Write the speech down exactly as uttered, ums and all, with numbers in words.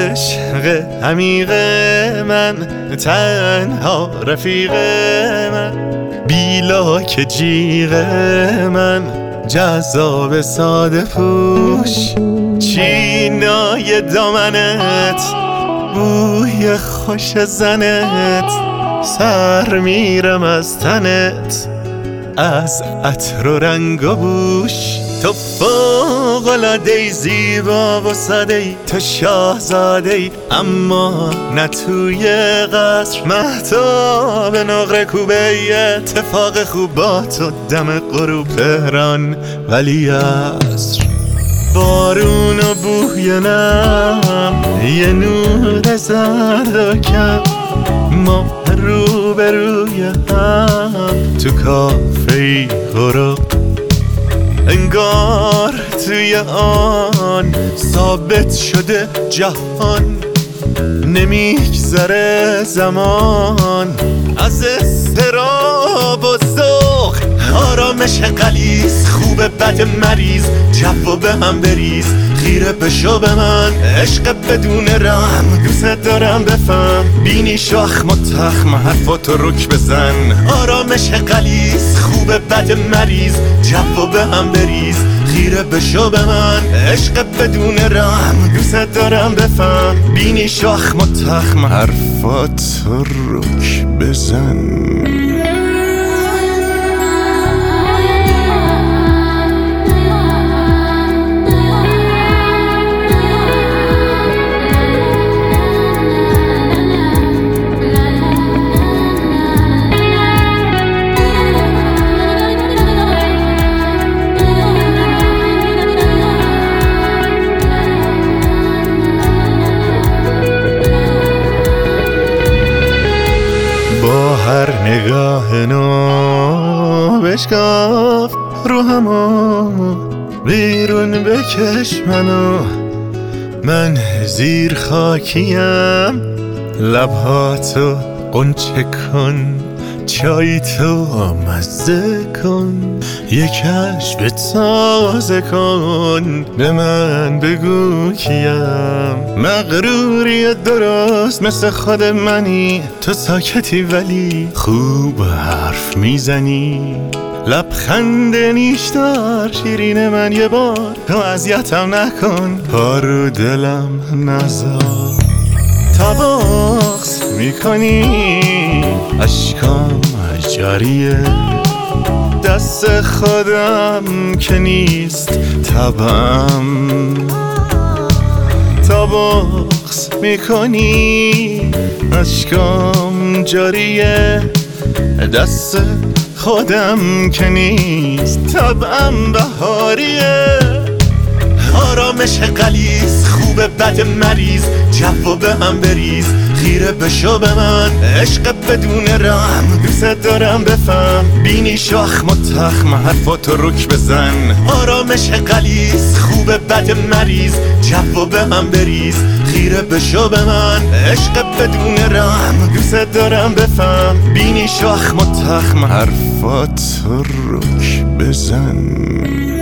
عشق عمیق من، تنها رفیق من، بیلاک جیغ من، جذاب ساده پوش، چینای دامنت، بوی خوش زنت، سر میرم از تنت، از عطر و رنگ و بوش. تو فوق‌العاده‌ای، زیبا و ساده‌ای، تو شاهزاده‌ای، اما نه توی قصر. مهتاب نقره کوبه، اتفاق خوب با تو دم غروب تهران ولی عصر. بارون و بوی نم، یه نور زرد و کم، ما رو به روی هم تو کافه‌ای غروب. انگار توی آن ثابت شده جهان، نمیگذره زمان از اضطراب و ذوق. آرامش غلیظ، خوب بد مریض، جو به هم بریز، خیره بشو به من، عشق بدون رحم، دوست دارم بفهم، بینی شاخ متخم، حرفاتو رک بزن. آرامش غلیظ، خوب بد مریض، جو به هم بریز، خیره بشو به من، عشق بدون رحم، دوست دارم بفهم، بینی شاخ متخم، حرفاتو رک بزن. با هر نگاه نو بشکاف رو همو، بیرون بکش منو، من زیر خاکیم، لبهاتو قنچه کن، چای تو مزه کن، یک کشف تازه کن، به من بگو کیم. مغروری درست مثل خود منی، تو ساکتی ولی خوب حرف میزنی، لبخند نیشدار شیرین من، یه بار تو اذیتم نکن، پارو دلم نذار. تا بغض میکنی اشکام جاریه، دست خودم که نیست طبعم. تا بغض میکنی اشکام جاریه، دست خودم که نیست طبعم بهاریه. آرامش غلیظ، خوب بد مریض، جو به هم بریز، خیره بشو به من، عشق بدون رحم، دوست دارم بفهم، بینی شاخ متخم، حرفاتو رک بزن. آرامش غلیظ، خوب بد مریض، جو به هم بریز، خیره بشو به من، عشق بدون رحم، دوست دارم بفهم، بینی شاخ متخم، حرفاتو رک بزن.